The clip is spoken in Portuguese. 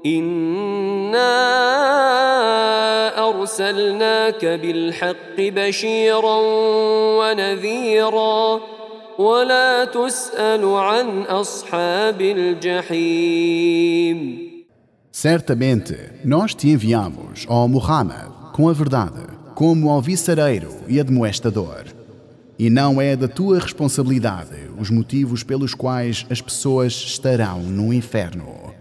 إنا أرسلناك بالحق بشيرا ونذيرا ولا تسأل عن أصحاب الجحيم. Certamente, nós te enviamos, ó Muhammad, com a verdade, como alvissareiro e admoestador. E não é da tua responsabilidade os motivos pelos quais as pessoas estarão no inferno.